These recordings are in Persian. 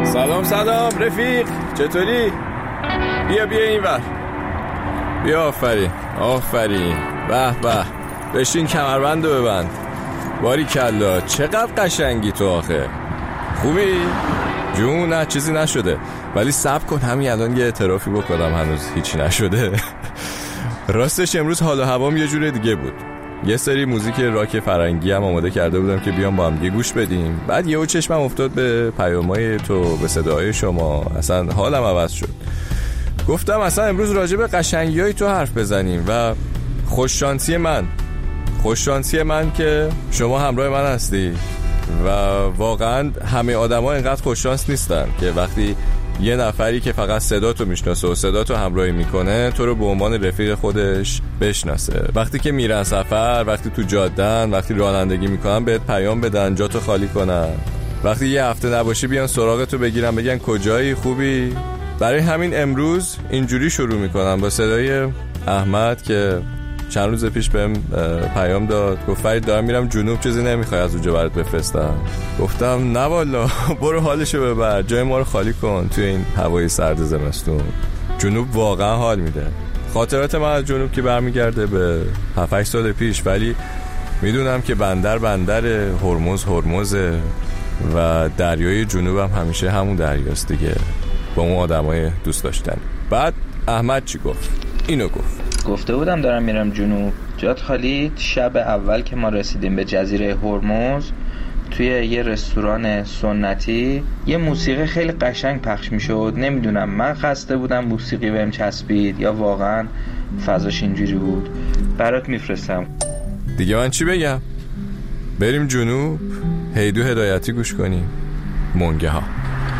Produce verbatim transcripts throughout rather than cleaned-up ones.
سلام سلام رفیق، چطوری؟ بیا بیا این ور، بیا. آفرین آفرین، به به، بشین کمربند رو ببند. باریکلا، چقدر قشنگی تو آخه. خوبی؟ جون نه چیزی نشده، ولی صبر کن همین الان یه اعترافی بکنم، هنوز هیچی نشده. راستش امروز حال و هوام یه جور دیگه بود. یه سری موزیک راک فرنگی هم آماده کرده بودم که بیام با هم دیگه گوش بدیم. بعد یهو چشمم افتاد به پیامای تو، به صداهای شما، اصلا حالم عوض شد. گفتم اصلا امروز راجع به قشنگیای تو حرف بزنیم و خوششانسی من خوششانسی من که شما همراه من هستی. و واقعا همه آدما اینقدر خوششانس نیستن که وقتی یه نفری که فقط صداتو میشناسه و صداتو همراهی میکنه تو رو به عنوان رفیق خودش بشناسه. وقتی که میرن سفر، وقتی تو جادن، وقتی رانندگی میکنن بهت پیام بدن جاتو خالی کنن. وقتی یه هفته نباشی بیان سراغتو بگیرن بگن کجایی، خوبی. برای همین امروز اینجوری شروع میکنم با صدای احمد که چند روز پیش بهم پیام داد، گفت فرید دارم میرم جنوب، چیزی نمیخوای از اونجا برات بفرستم؟ گفتم نه والا، برو حالشو ببر، جای ما رو خالی کن توی این هوای سرد زمستون. جنوب واقعا حال میده. خاطرات من از جنوب که برمیگرده به هفت هشت سال پیش، ولی میدونم که بندر بندر، هرمز هرمزه و دریای جنوب هم همیشه همون دریاست دیگه، با اون آدمای دوست داشتن. بعد احمد چی گفت؟ اینو گفت، گفته بودم دارم میرم جنوب، جات خالی. شب اول که ما رسیدیم به جزیره هرمز، توی یه رستوران سنتی یه موسیقی خیلی قشنگ پخش میشد. نمیدونم من خسته بودم موسیقی بهم چسبید یا واقعا فضاش اینجوری بود. برات میفرستم. دیگه من چی بگم؟ بریم جنوب، هیدو هدایتی گوش کنیم. منگه ها.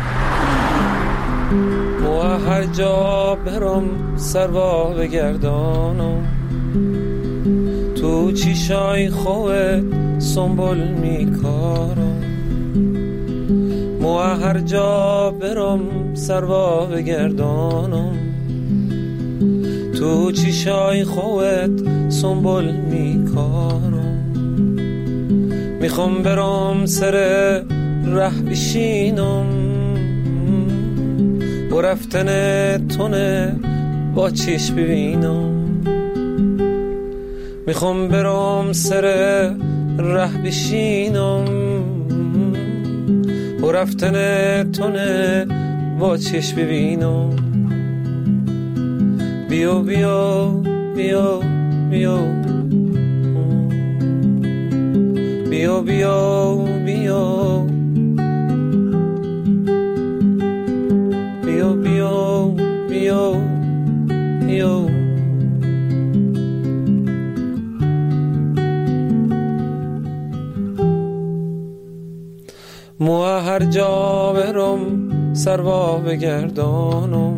و هر جا برم سروا بگردانم، تو چیشای خوبت سنبول میکارم. و هر جا برم سروا بگردانم، تو چیشای خوبت سنبول میکارم. میخوام برم سر ره بشینم، و رفتن تونه با چشم ببینم. میخوام برم سر ره بشینم، و رفتن تونه با چشم ببینم. بیا بیا بیا بیا بیا بیا بیا بیا بیا بیا. مو هر جا برم سروا بگردانم،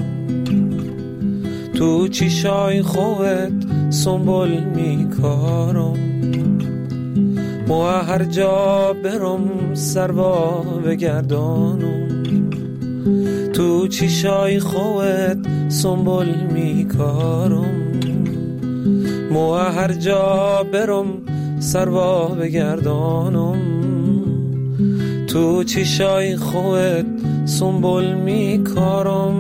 تو چیشای خوبت سنبول میکارم. مو هر جا برم سروا بگردانم، تو چیشای خوبت سنبول میکارم. مو هر جا برم سروا بگردانم، تو چیشای خوبت سنبول میکارم.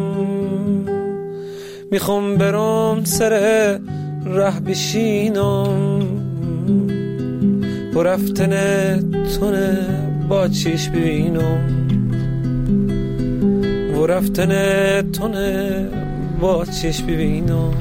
میخوام برم سر ره بشینم، و رفتن تونه با چیش ببینم. و رفتن تونه با چشم ببینم.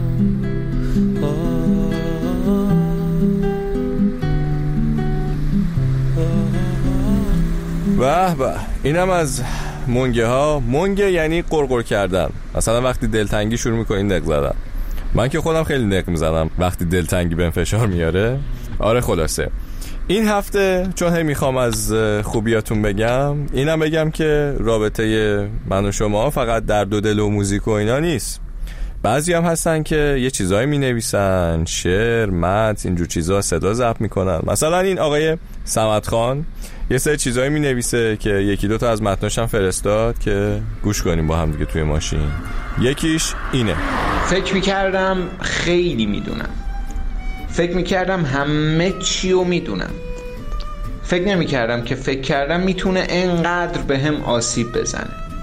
به به، اینم از منگه ها. منگه یعنی قرقر کردن. مثلا وقتی دلتنگی شروع میکنی نق زدن. من که خودم خیلی نق میزنم وقتی دلتنگی بهم فشار میاره. آره خلاصه این هفته چون هی میخوام از خوبیاتون بگم، اینم بگم که رابطه من و شما فقط درد و دل و موزیک و اینا نیست. بعضی هم هستن که یه چیزایی می نویسن، شعر، متن، اینجور چیزا، صدا ضبط میکنن. مثلا این آقای صمد خان یه سری چیزایی می نویسه که یکی دو تا از متناش هم فرستاد که گوش کنیم با هم دیگه توی ماشین. یکیش اینه: فکر میکردم خیلی میدونم، فکر میکردم همه چیو میدونم، فکر نمیکردم که فکر کردم میتونه انقدر به هم آسیب بزنه.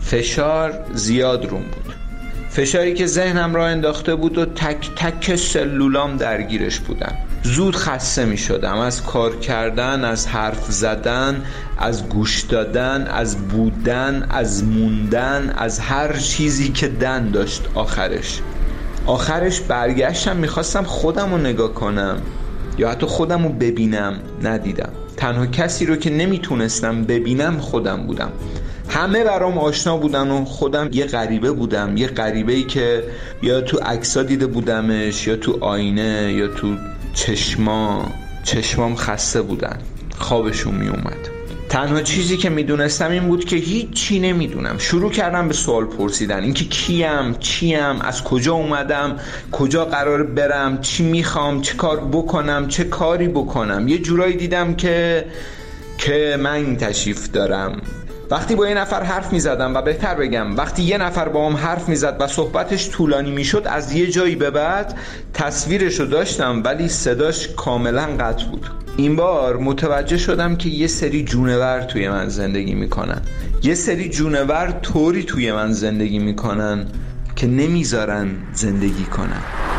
فشار زیاد روم بود، فشاری که ذهنم را انداخته بود و تک تک سلولام درگیرش بودم. زود خسته می شدم از کار کردن، از حرف زدن، از گوش دادن، از بودن، از موندن، از هر چیزی که دن داشت. آخرش آخرش برگشتم میخواستم خودم رو نگاه کنم یا حتی خودم رو ببینم، ندیدم. تنها کسی رو که نمیتونستم ببینم خودم بودم. همه برام آشنا بودن و خودم یه غریبه بودم، یه غریبه‌ای که یا تو عکس‌ها دیده بودمش یا تو آینه یا تو چشما چشمام خسته بودن، خوابشون می اومد. تنها چیزی که میدونستم این بود که هیچی نمیدونم. شروع کردم به سوال پرسیدن، اینکه کیم، چیم، از کجا اومدم، کجا قرار برم، چی میخوام، چه کار بکنم، چه کاری بکنم. یه جورایی دیدم که که من این تشریف دارم. وقتی با یه نفر حرف میزدم و بهتر بگم وقتی یه نفر با هم حرف میزد و صحبتش طولانی میشد، از یه جایی به بعد تصویرشو داشتم ولی صداش کاملا قطع بود. این بار متوجه شدم که یه سری جونور توی من زندگی میکنن. یه سری جونور طوری توی من زندگی میکنن که نمیذارن زندگی کنن.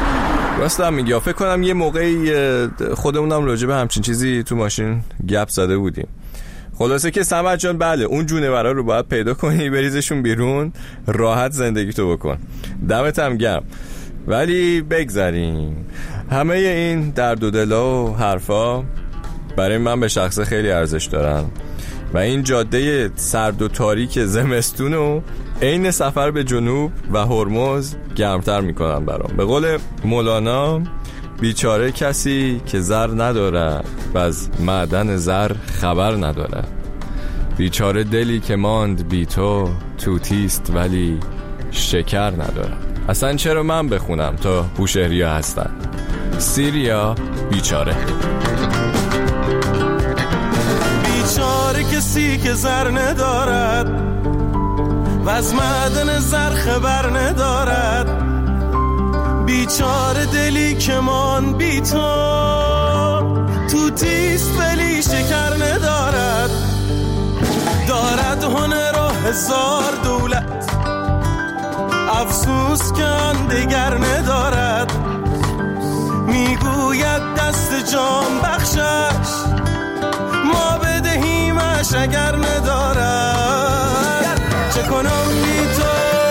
راستم میگی، فکر کنم یه موقعی خودمونم راجع به همچین چیزی تو ماشین گپ زده بودیم. خلاصه که سمت جان، بله اون جونورا رو باید پیدا کنی، بریزشون بیرون، راحت زندگی تو بکن. دمت هم گرم. ولی بگذاریم همه این درد و دلا و حرفا برای من به شخص خیلی ارزش دارن و این جاده سرد و تاریک زمستون رو عین سفر به جنوب و هرمز گرمتر میکنن برام. به قول مولانا، بیچاره کسی که زر ندارد و از معدن زر خبر ندارد. بیچاره دلی که ماند بی تو، توتیست ولی شکر ندارد. اصلا چرا من بخونم تا بوشهریا هستن؟ سیریا بیچاره. بیچاره کسی که زر ندارد و از معدن زر خبر ندارد. بیچاره دلی که من بی تو، توتیست ولی شکر ندارد. دارد هنر و هزار دولت، افسوس که آن دگر ندارد. میگوید دست جان بخشش، ما بدهیمش اگر ندارد. چه کنم بی تو؟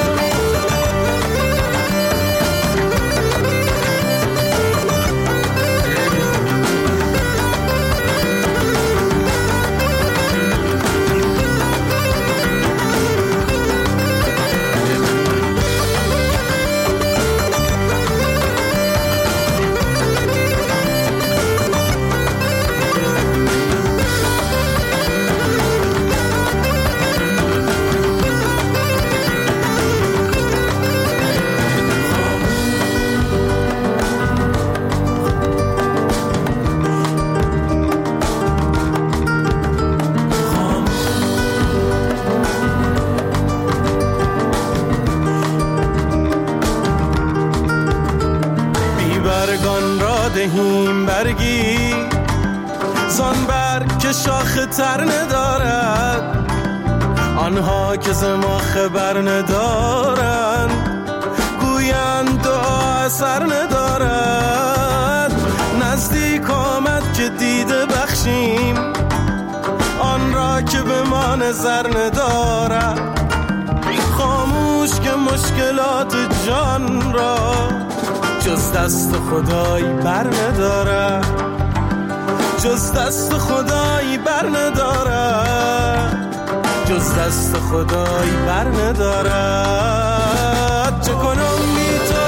دهیم برگی زان برگ که شاخ تر ندارد. آنها که ز ما خبر ندارند، گویند دعا اثر ندارد. نزدیک آمد که دیده بخشیم آن را که به ما نظر ندارد. خاموش که مشکلات جان را جز دست خدای بر نداره، جز دست خدای بر نداره، جز دست خدای بر نداره. چه کنم بی تو؟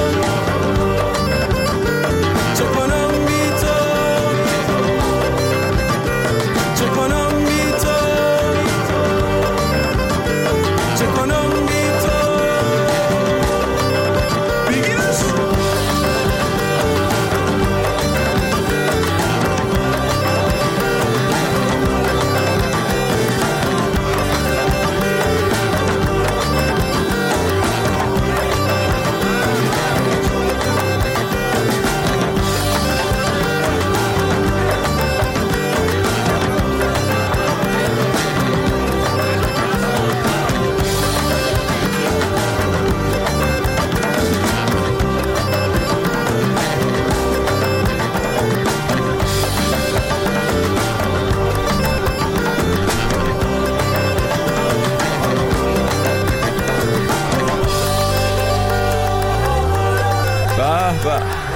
چه کنم بی تو؟ چه کنم بی تو؟ چه کنم بی تو؟ بگیرش.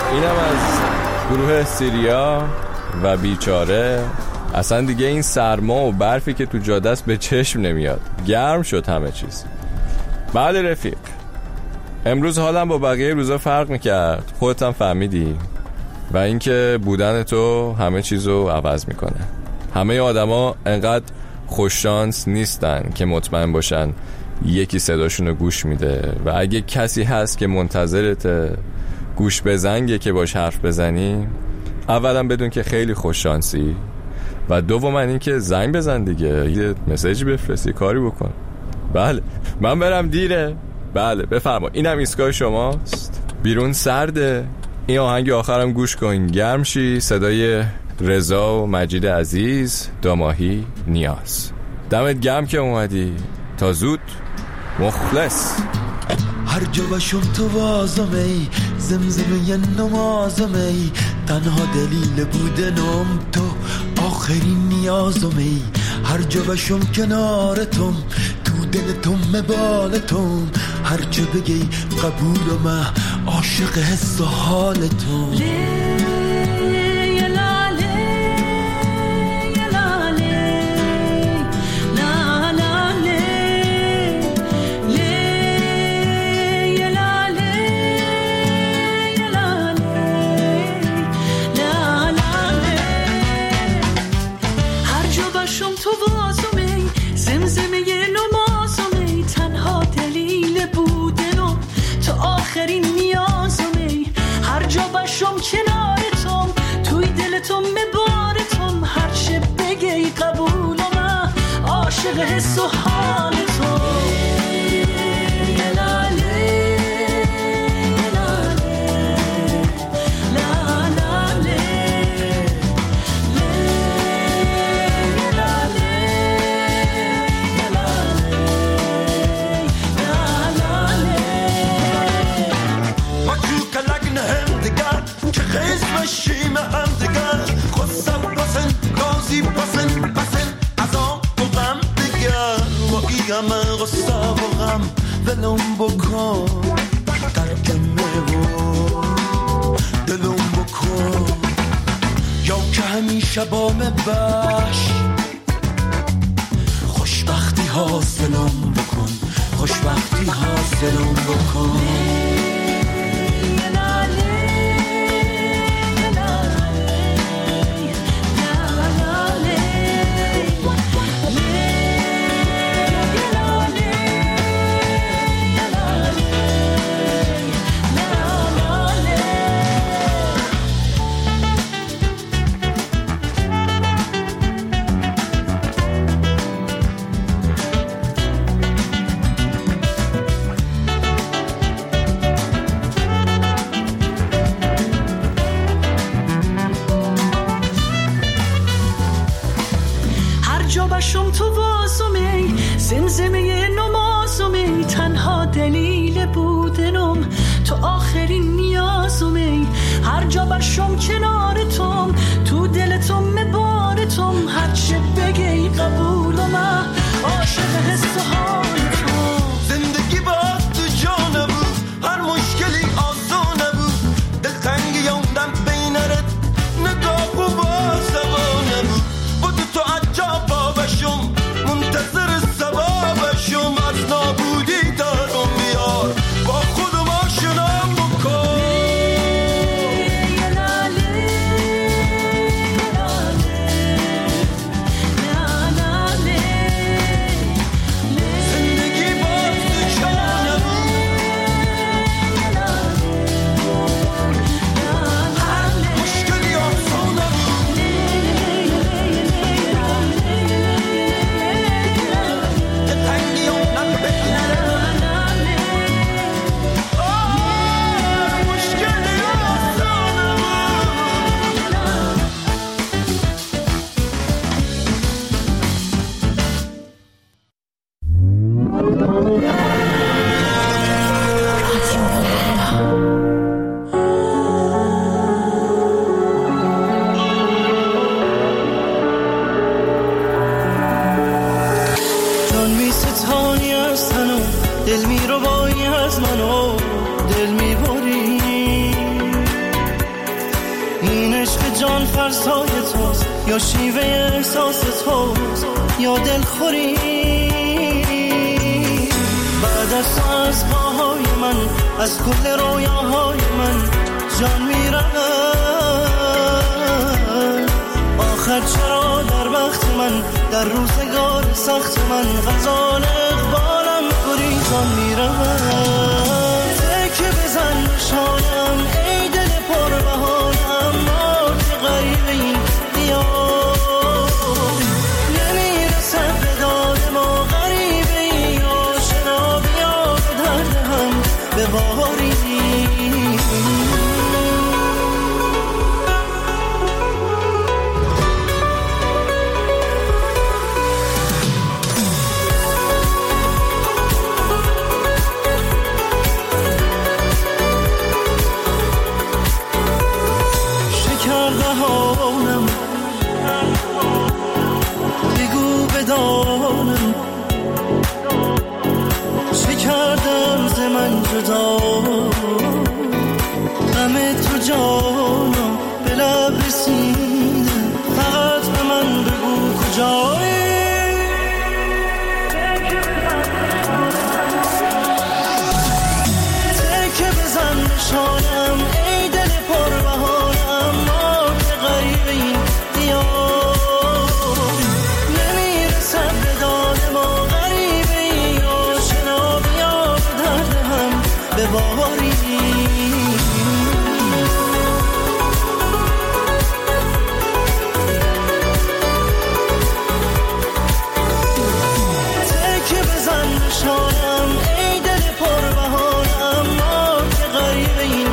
اینم از گروه سیریا و بیچاره. اصلا دیگه این سرما و برفی که تو جاده است به چشم نمیاد، گرم شد همه چیز. بله رفیق، امروز حالم با بقیه روزا فرق میکرد، خودت هم فهمیدی. و اینکه بودن تو همه چیزو عوض میکنه. همه آدما انقدر خوششانس نیستن که مطمئن باشن یکی صداشونو گوش میده، و اگه کسی هست که منتظرت گوش بزنگه که باش حرف بزنی، اولا بدون که خیلی خوششانسی، و دوم این که زنگ بزن دیگه، یه مسیجی بفرستی، کاری بکن. بله من برم دیره. بله بفرما، اینم ایستگاه شماست. بیرون سرده. این آهنگ آخرم گوش کن، گرم شی. صدای رضا و مجید عزیز، داماهی نیاز. دمت گرم که اومدی. تا زود. مخلص. هر جا باشم تو وازمی، زمزمه ی نمازمی، تنها دلیل بودنم تو، آخرین نیازمی. هر جا باشم کنارتم، تو دلتم مبالتم، هر چه بگی قبولم، عاشق حس و حالتم. آخرین نیازمی. هر جا باشم کنارتم، توی دلتم مبارتم، هر چه بگی قبولم، عاشق حس و حالتم. شیم هم دگر خواستم بسن گازی بسن بسن از آن بغم دگر با ای همه غصه و غم دلم بکن ترکمه و دلم بکن، یا که همیشه با مباش، خوشبختی حاصلم بکن، خوشبختی حاصلم بکن. باشم تو واسمی، زمزمه نمازمی، تنها دلیل بودنم، تو آخرین نیازمی. هر جا باشم کنارتم، تو دلتم مبارتم، هر چه بگی قبولم، عاشق حس و حالتم. زندگی با تو جا نبود، هر مشکلی آسان نبود، دلتنگی یوندم بینرت نگاه و بازم نبود. بود تو عجب باشم، منتظر سبابشم، از نابودی دارم بیار، با خودم آشنام بکن. زندگی با تو جا نبود، هر مشکلی آسان نبود. دل می رو بایی از منو، دل می باری فرسای توست یا شیوه احساس توست یا دلخوری. بعد از تو از پاهای من، از کل رویاهای من جان میرم. آخر چرا در وقت من، در روزگار سخت من غزال اقبالم گریزان میرم. تکه بزن شانم ای دل پر بهانم، ما که غریب این دیار نمیرسد به داد ما. غریبه ای آشنا بیا به درد هم بباری. چه کردم ز من جدا، غم تو جانم به لب رسیده، فقط به من بگو کجایی. تکه بزن نشانم ای دل پر بهانم، ما که غریب این دیار بباری. تکه بزن نشانم ای دل پر بهانم، ما که غریب این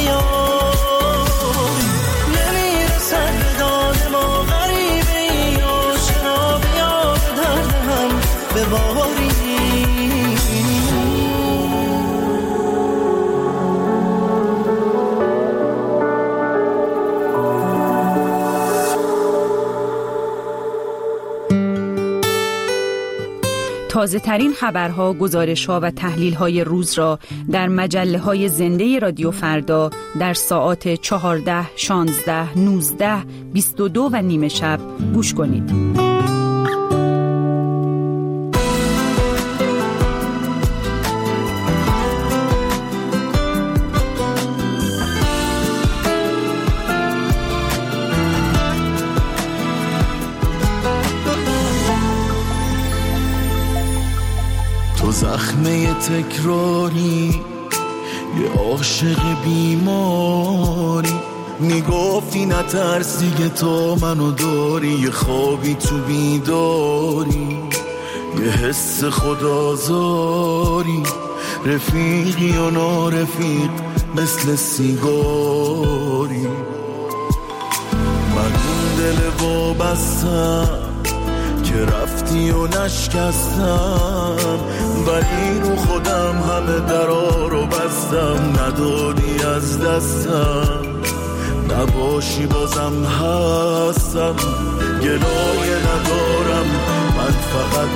دیار نمیرسد به داد ما. غریبه ای آشنا بیا به درد هم بباری. تازه ترین خبرها، گزارش‌ها و تحلیل‌های روز را در مجله‌های زنده رادیو فردا در ساعات چهارده، شانزده، نوزده، بیست و دو و نیمه شب گوش کنید. زخمه تکراری یه عاشق بیماری، میگفتی نترسی که تو منو داری، یه خوابی تو بیداری، یه حس خدازاری، رفیقی و نارفیق مثل سیگاری. من اون دل وابستم که رفتی و نشکستم، ولی رو خودم همه درا رو بستم، ندادی از دستم، نباشی بازم هستم، گلایه ندارم، من فقط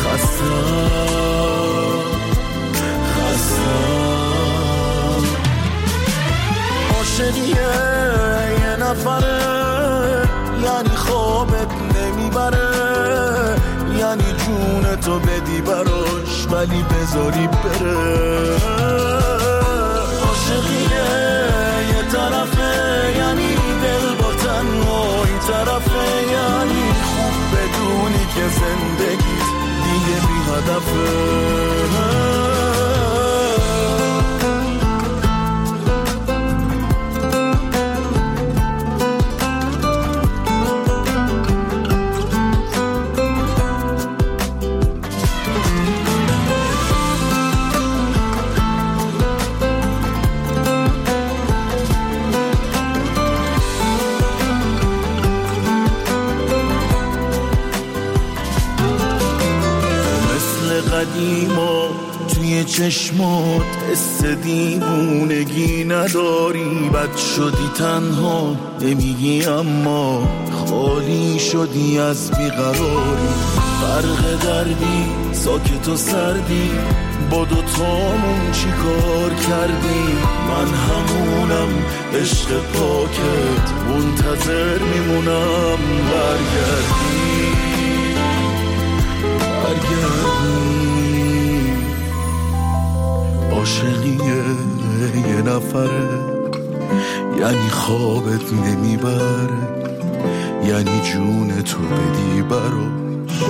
خستم خستم. عاشقیه یه نفره، یعنی خوابت نمیبره، یعنی جون تو بدی براش ولی بذاری بره. عاشقیه یه طرفه، یعنی دل با تنهایی طرفه، یعنی خوب بدونی که زندگیت دیگه بی هدفه. نیما توی چشمات حس دیوونگی نداری، بد شدی تنها نمیگی اما خالی شدی از بیقراری. فرق دردی ساکت و سردی با دوتامون چی کار کردی؟ من همونم عشق پاکت منتظر میمونم برگردی برگردی. عاشقیه یه نفره، یعنی خوابت نمیبره، یعنی جون تو بدی براش.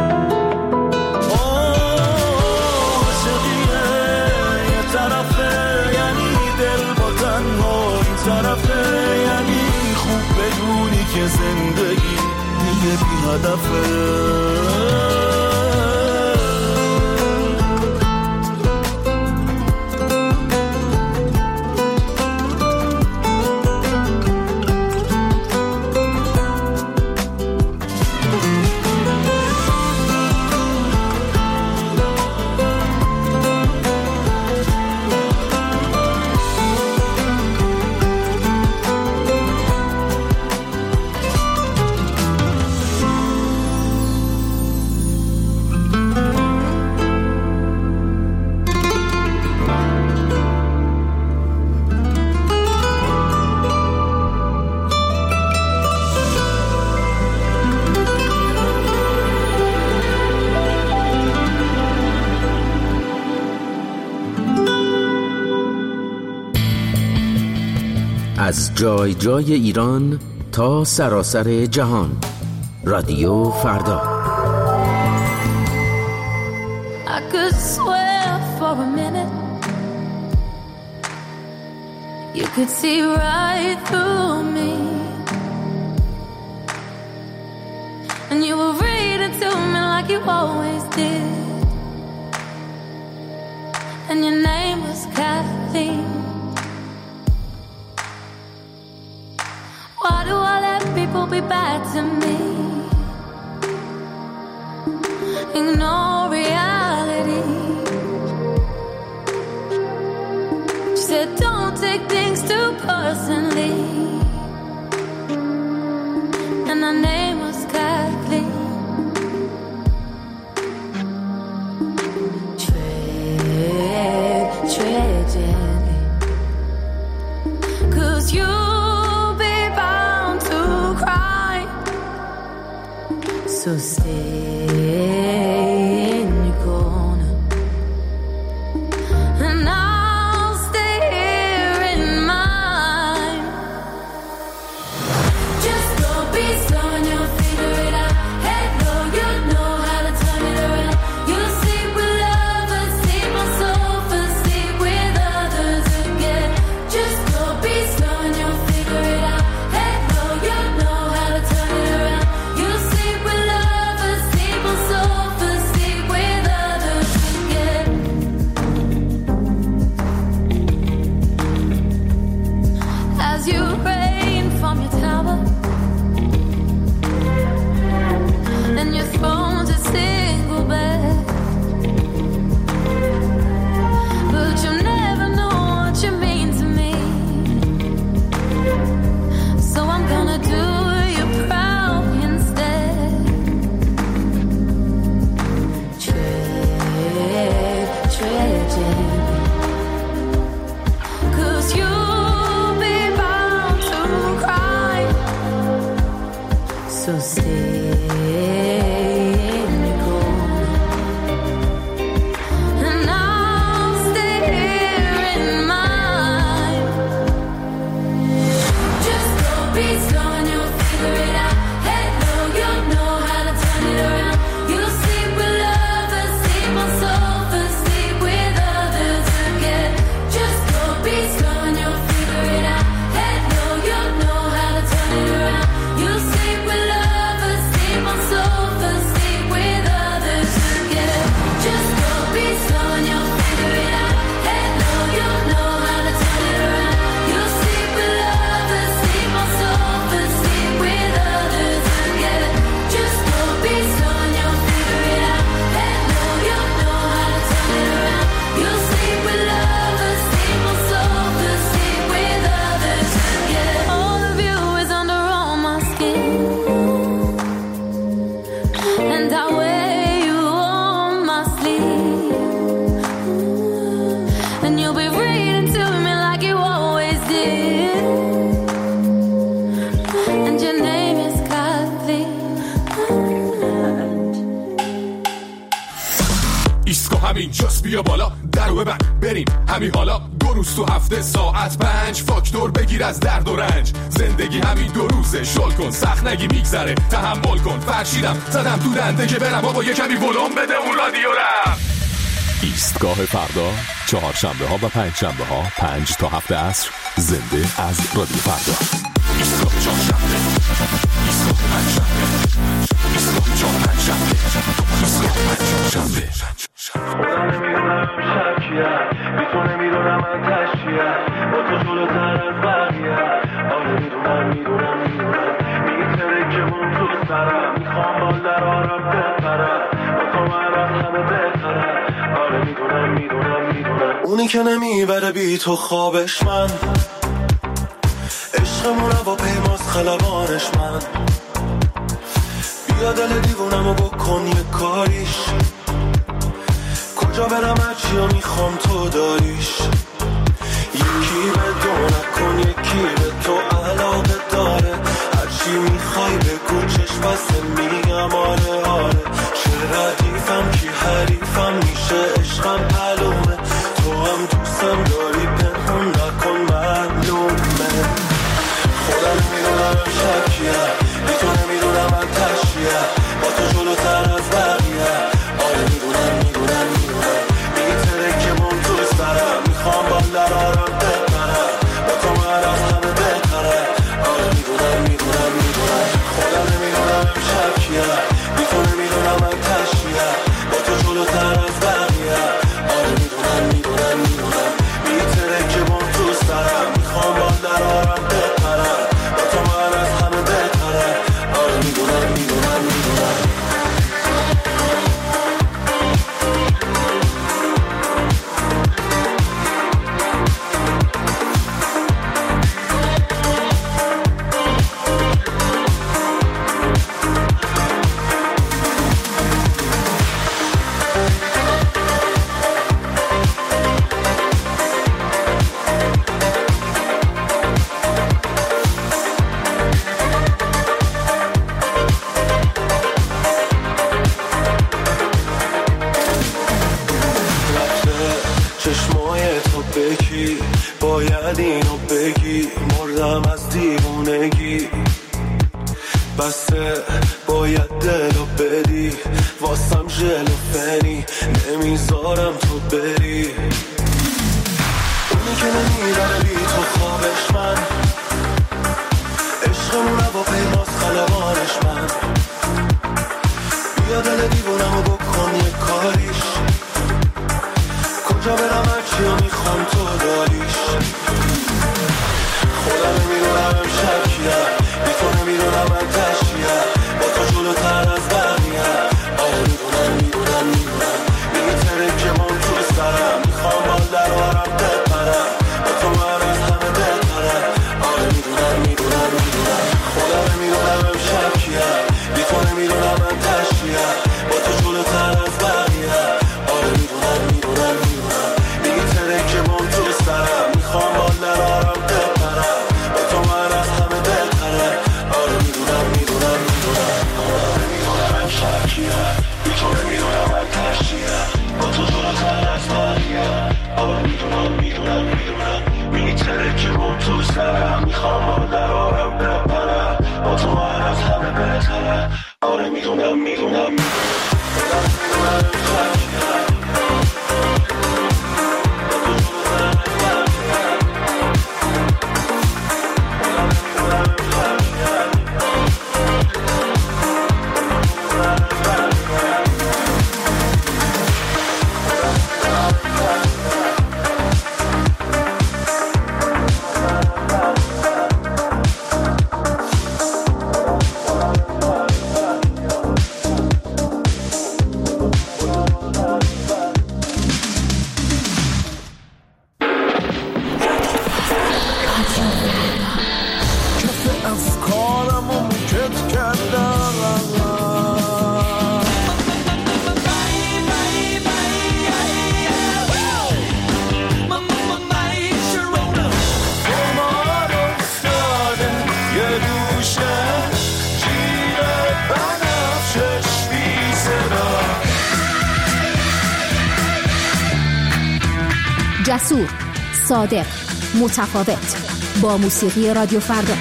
عاشقیه یه طرفه، یعنی دل با تنها این طرفه، یعنی خوب بدونی که زندگی دیگه بی هدفه. از جای جای ایران تا سراسر جهان، رادیو فردا. I could swear for a minute you could see right through me, and you were reading to me like you always did, and your name was Kathleen. Why do I let people be bad to me? Ignore reality. She said don't take things too personally, and her name was Kathleen. Tread, tread gently, 'cause you so stay in your corner, and I'll stay here in mine. Just go be slow and you'll figure it out. Head low, you'll know how to turn it around. You'll sleep with lovers, sleep on sofas, sleep with others again. Just go be slow and you'll figure it out. Head low, you'll know how to turn it around. You'll sleep with you rain from your tower, and your throne's a single bed, but you'll never know what you mean to me, so I'm gonna do you proud instead. Tread, tread gently, 'cause you so stay in your corner, and I'll stay here in mine. Just go be slow and you'll figure it out. Head low, you'll know how to turn it around. You'll sleep with lovers, sleep on sofas, sleep with others. ایسکو همین جاست بیا بالا درو ببند بریم همین حالا دو روز تو هفته ساعت پنج فاکتور بگیر از درد و رنج زندگی همین دو روزه شل کن سخت نگی میگذره تحمل کن فرشیدم زدم تو دنده که برم بابا یه کمی ولوم بده اون رادیو رم. ایستگاه فردا چهارشنبه ها و پنج شنبه ها پنج تا هفت عصر زنده از رادیو فردا. ایستگاه چهارشنبه ایستگاه پنجشنبه ایستگاه چهار پنجشنبه ایستگاه پنجشنبه خودم نمیدونم شکیه بی تو نمیدونم من تشیه با تو جلوتر از بقیه آره میدونم میدونم میدونم میتره که اون تو سرم میخوام با درارم بپرم با تو من از همه بهترم آره میدونم میدونم میدونم اونی که نمیبره بی تو خوابش من عشقمونه با پیماز خلبانش من بیا دل دیوونمو بکن یه کاریش کجا برم هرچی و میخوام تو داریش یکی به دو نکن یکی به تو علاقه داره هرچی میخوای بگو چشم بسته میگم آره آره چه ردیفم کی حریفم میشه عشقم معلومه تو هم دوستم داری پنهون نکن معلومه خودم نمیدونم شکیه بی تو نمیدونم من تشیه با تو جلوتر از بقیه آره میدونم میدونم میدونم میتره که من تو سرم میخوام با درارم بپرم با تو من از همه بهتره آره میدونم میدونم میدونم خودم نمیدونم شکیه بی تو نمیدونم من تشیه با تو جلوتر از بقیه آره میدونم میدونم میدونم میتره که من تو سرم میخوام با درارم بپرم با تو من از همه بهتره آره میدونم میدونم میدونم چشمای تو بکی باید اینو بگی مردم از دیوونگی بسه باید دلو بدی واسم ژل و فنی نمیذارم تو بری اونی که نمیبره بی تو خوابش من عشقمونه با پیماز خلبانش من بیا دل دیوونمو بکن یه کاریش کجا برم هرچی و میخوام تو داریش خودم نمیدونم شکیه بی تو نمیدونم من تشیه با تو جلوتر از بقیه آره میدونم میدونم میدونم میتره که من تو سرم میخوام با درارم بپرم با تو من از همه بهترم آره میدونم میدونم میدونم خودم نمیدونم شکیه بی تو نمیدونم من تشیه با تو جلوتر از بقیه آره میدونم میدونم میدونم میتره که من تو سرم میخوام با درارم بپرم با تو من از همه بهتره آره میدونم میدونم جسور، صادق، متفاوت. با موسیقی رادیو فردا.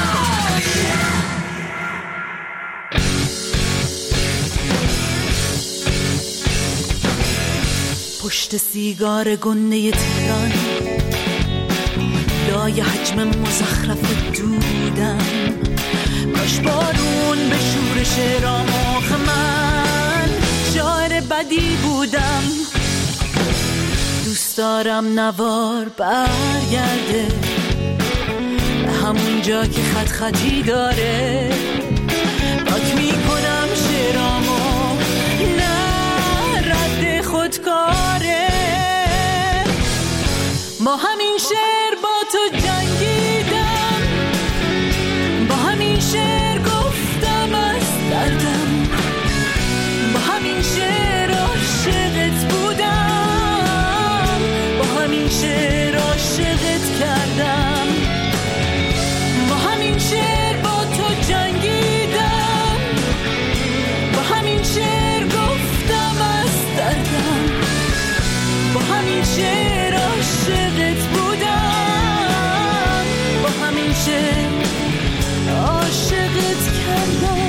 پشت سیگار گنده تهران، لای حجم مزخرف دودم، کاش بارون به شورش رامخ من، شاعر بدی بودم. دوست دارم نوار برگرده به همون جا که خط خطی داره، پاک میکنم شعرامو، نه رد خودکاره. با همین شعر با تو جنگیدم، با همین شعر گفتم از دردم، با همین شعر عاشقت بودم، با همین شعر عاشقت کردم، با همین شعر با تو جنگیدم، با همین شعر گفتم از دردم، با همین شعر عاشقت بودم، با همین شعر عاشقت کردم.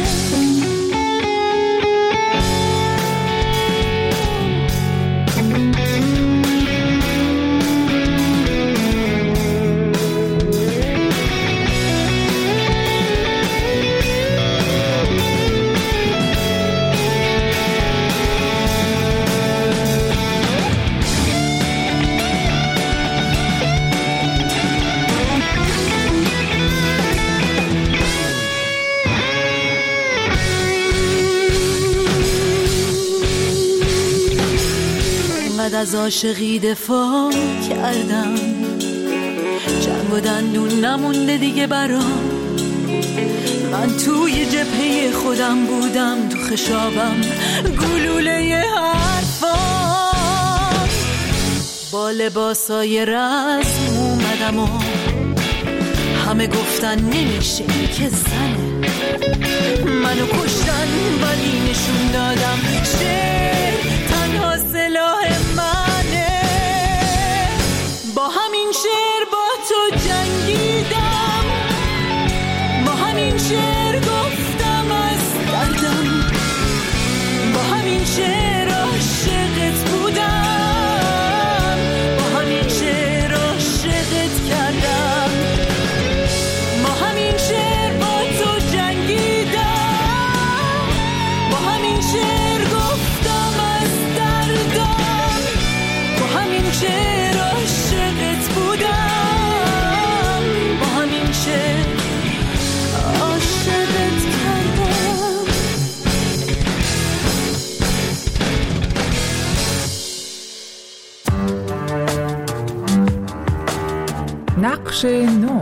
از عاشقی دفاع کردم، جنگ و دندون نمونده دیگه برام، من توی جبهه خودم بودم، تو خشابم گلوله حرفام، با لباسای رسم اومدم و همه گفتن نمیشه که زنه، منو کشتن ولی نشون دادم شعر تنها سلاح منه. با همین شعر با تو جنگیدم، با همین شعر گفتم از دردم، با همین شعر عاشقت بودم، با همین شعر عاشقت کردم، با همین شعر با تو جنگیدم، با همین شعر گفتم از دردم، با همین شعر عاشقت بودم، با همین شعر عاشقت کردم. نقش نو.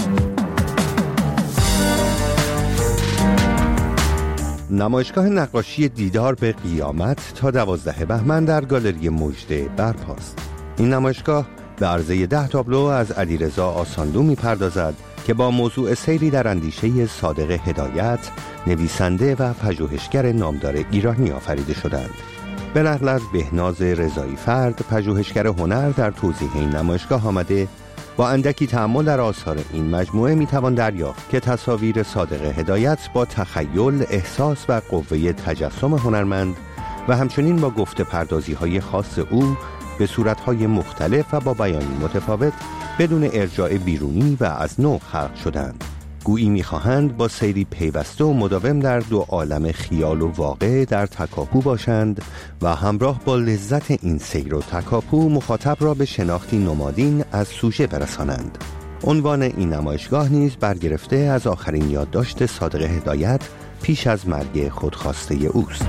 نمایشگاه نقاشی دیدار به قیامت تا دوازده بهمن در گالری مژده برپاست. این نمایشگاه به عرضه ده تابلو از علیرضا آساندو می‌پردازد که با موضوع سیری در اندیشه صادق هدایت، نویسنده و پژوهشگر نامدار ایرانی آفریده شدند. به نقل از بهناز رضایی فرد، پژوهشگر هنر، در توضیح این نمایشگاه آمده با اندکی تأمل در آثار این مجموعه میتوان دریافت که تصاویر صادق هدایت با تخیل، احساس و قوه تجسم هنرمند و همچنین با گفته پردازی های خاص او به صورتهای مختلف و با بیانی متفاوت بدون ارجاع بیرونی و از نو خلق شدند. گویی میخواهند با سیری پیوسته و مداوم در دو عالم خیال و واقع در تکاپو باشند و همراه با لذت این سیر و تکاپو مخاطب را به شناختی نمادین از سوژه برسانند. عنوان این نمایشگاه نیز برگرفته از آخرین یادداشت صادق هدایت پیش از مرگ خودخواسته اوست.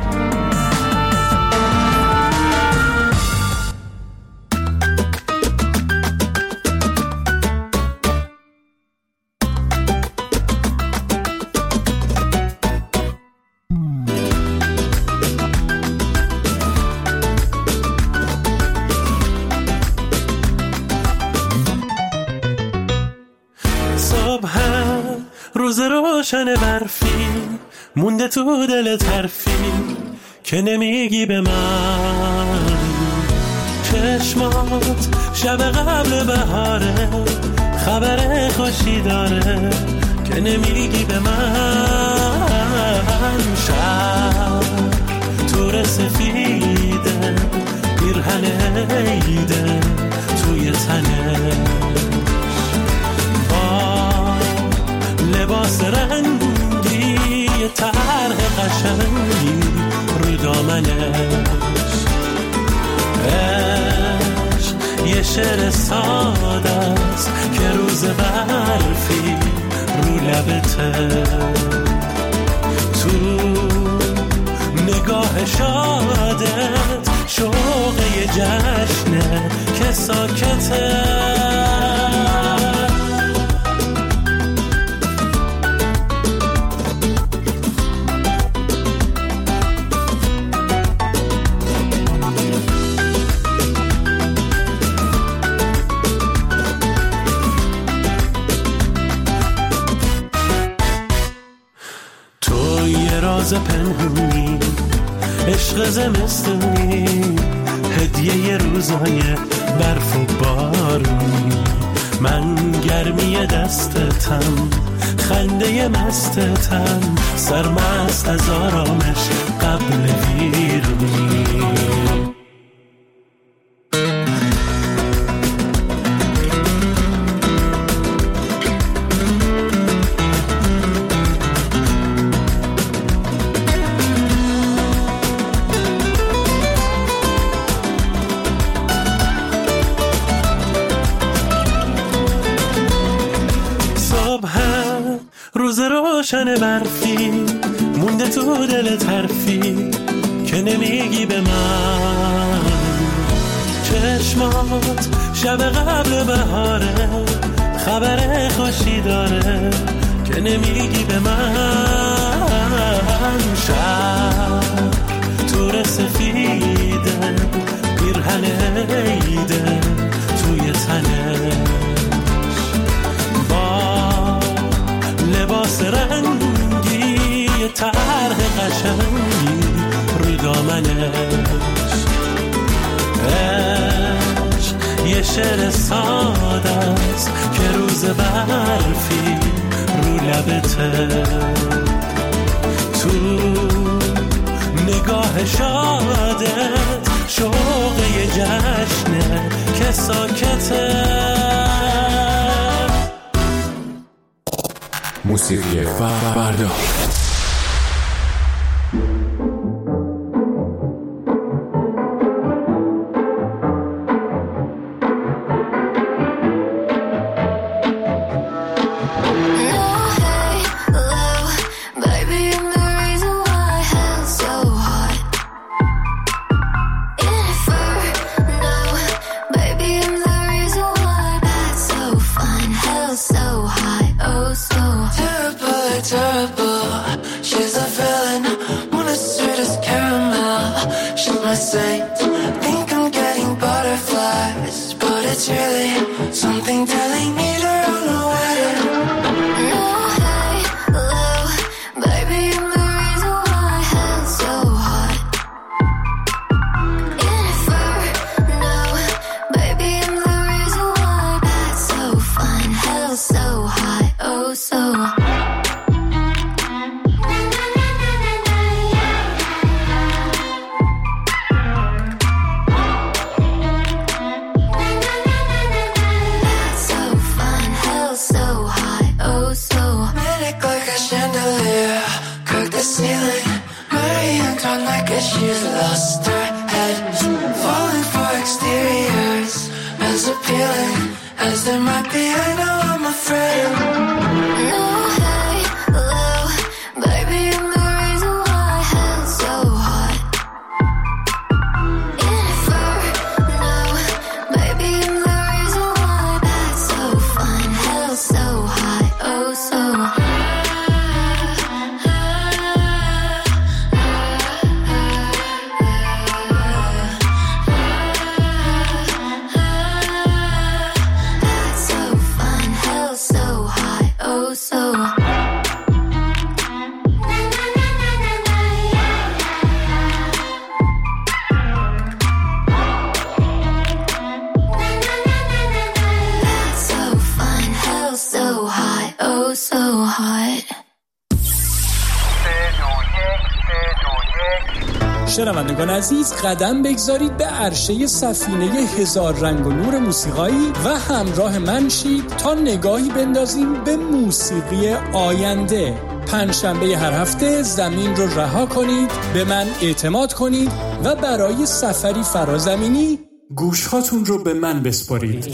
روز روشن برفی مونده تو دل طرفی که نمیگی به من چه چشمات شب قبل بهاره، خبر خوشی داره که نمیگی به من. شب تور سفیده، پیرهن عیده توی تنه، با لباس رنگی طرح قشنگی رو دامنش. عشق یه شعر ساده است که روز برفی رو لبته، تو نگاه شادت شوق یه جشنه که ساکته. راز پنهونی، عشق زمستونی، هدیه روزای برف و بارونی. من گرمی دستتم، خنده مستتم، سرمست از آرامش قبل ویرونی. روشن برفی مونده تو دل طرفی که نمیگی به من. چشمات شب قبل بهاره، خبر خوشی داره که نمیگی به من. شب تور سفیده، پیرهن عیده توی تنه، لباس رنگی طرح قشنگی رو دامنش. عشق یه شعر ساده است که روز برفی رو لبته، تو نگاه شادت شوق یه جشنه که ساکته. موسیقی فردا. So شنوندگان عزیز قدم بگذارید به عرشه سفینه هزار رنگ و نور موسیقایی و همراه من شید تا نگاهی بندازیم به موسیقی آینده. پنجشنبه هر هفته زمین رو رها کنید، به من اعتماد کنید و برای سفری فرازمینی گوشهاتون رو به من بسپارید.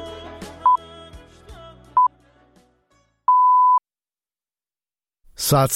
ساعت